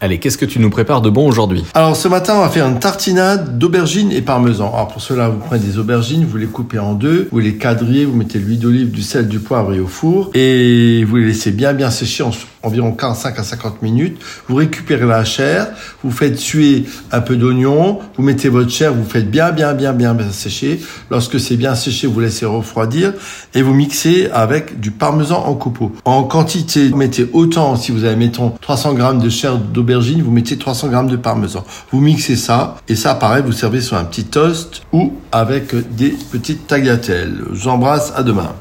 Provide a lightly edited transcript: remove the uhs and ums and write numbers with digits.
Allez, qu'est-ce que tu nous prépares de bon aujourd'hui? Alors ce matin, on va faire une tartinade d'aubergines et parmesan. Alors pour cela, vous prenez des aubergines, vous les coupez en deux, vous les quadrillez, vous mettez de l'huile d'olive, du sel, du poivre et au four. Et vous les laissez bien sécher environ 45 à 50 minutes. Vous récupérez la chair, vous faites suer un peu d'oignon, vous mettez votre chair, vous faites bien sécher. Lorsque c'est bien séché, vous laissez refroidir et vous mixez avec du parmesan en copeaux. En quantité, vous mettez autant, si vous avez, mettons, 300 grammes de chair d'aubergine, vous mettez 300 grammes de parmesan. Vous mixez ça, et ça, pareil, vous servez sur un petit toast ou avec des petites tagliatelles. J'embrasse, à demain.